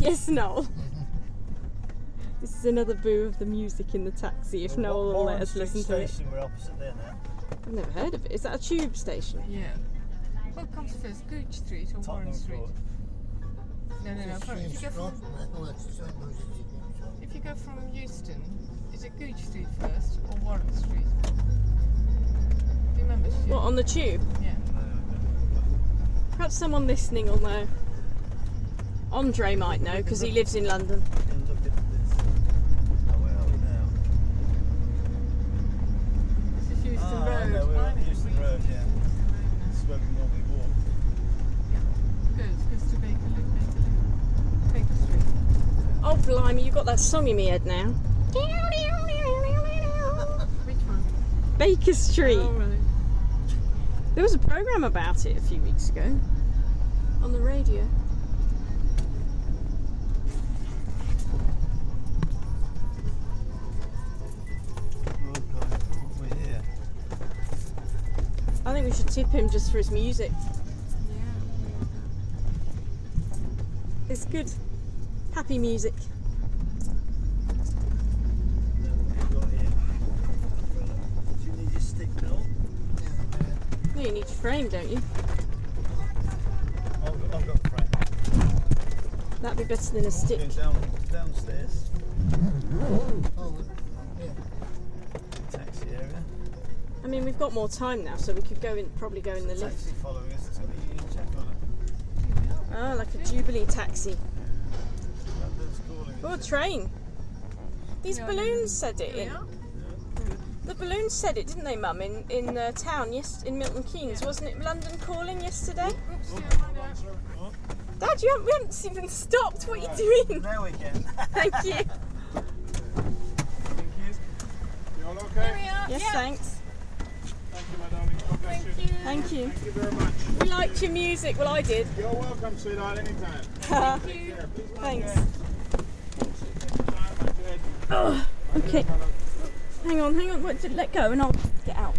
Yes, Noel. This is another boo of the music in the taxi. If Noel will let us listen to it. Station, we're opposite there now. I've never heard of it. Is that a tube station? Yeah. What comes first, Gooch Street or Warren Street? No. If you go from Euston, is it Gooch Street first or Warren Street? Do you remember? What, on the tube? Yeah. Perhaps someone listening will know. Andre might know because he lives in London. Look at this. Where are we now? This is Euston Road. No, we're on Euston Road, yeah. This is where we normally walk. Goes to Baker Street. Oh, blimey, you've got that song in my head now. Which one? Baker Street. Oh, right. There was a programme about it a few weeks ago on the radio. We're here. I think we should tip him just for his music. Yeah. It's good. Happy music. Do you need your stick, Noel? No, you need your frame, don't you? I've got a frame. That'd be better than a stick. Downstairs. Taxi area. I mean, we've got more time now, so we could probably go in the lift. Taxi following us. So you can check on it. Oh, like a Jubilee taxi. London's calling us. Oh, a train. These Yeah. balloons said it Here we in. are. The balloons said it, didn't they, Mum? In town, in Milton Keynes, wasn't it? London calling yesterday. Oops, yeah, find out. Dad, we haven't even stopped. What are you doing? Now we can. Thank you. Thank you. You all Here okay? we are. Yes, yeah. thanks. Thank you, my darling. God bless you. Thank you. Thank you very much. We liked your music. Well, I did. You're welcome, sweetheart, anytime. Thank Take care. Please mind Thanks. your head. Okay. Hang on. Wait, let go and I'll get out.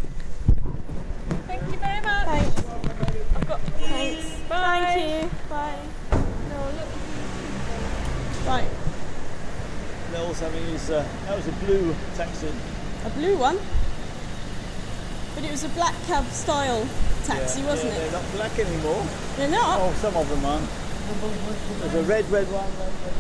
Thank you very much. Thanks. Thanks. Bye. Thank you. Bye. No, look. Right. Noel's having his. That was a blue taxi. A blue one. But it was a black cab style taxi, wasn't They're it? not black anymore. They're not. Oh, some of them are. There's a red one.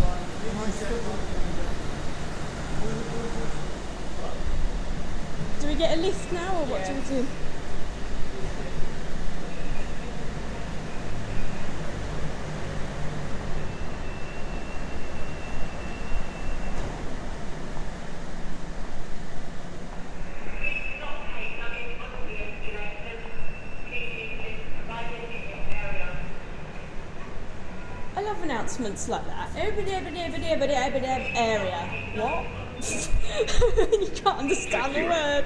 Do we get a lift now, or what do we do? I love announcements like that. Area. What? You can't understand the word.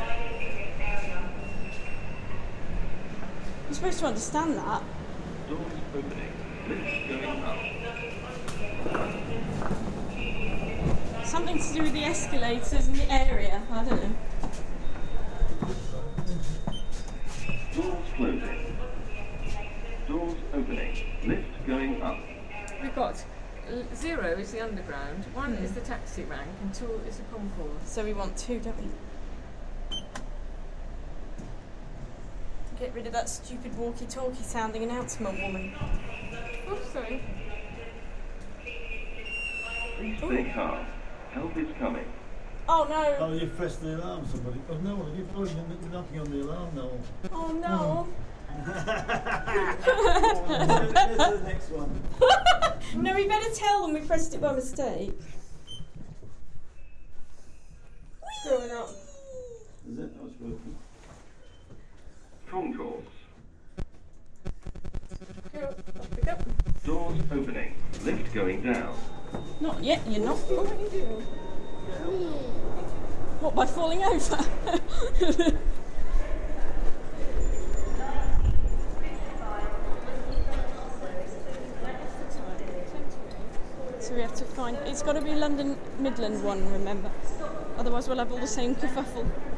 You're supposed to understand that. Doors opening. Lift going up. Something to do with the escalators and the area. I don't know. Doors closing. Doors opening. Lift going up. We've got 0 is the underground, 1 is the taxi rank, and 2 is the concourse. So we want 2, don't we? Get rid of that stupid walkie-talkie sounding announcement woman. Oops, sorry. Please stay calm. Help is coming. Oh no! Oh, you pressed the alarm, somebody. Oh no, you're knocking on the alarm, Noel. Oh no! Here's the next one. No, we better tell them we pressed it by mistake. Growing up. Is it? That was working. Concourse. Go, off we go. Doors opening. Lift going down. Not yet, you're not. Oh, what are you doing? What, by falling over? So we have to find. It's got to be London Midland one, remember? Otherwise, we'll have all the same kerfuffle.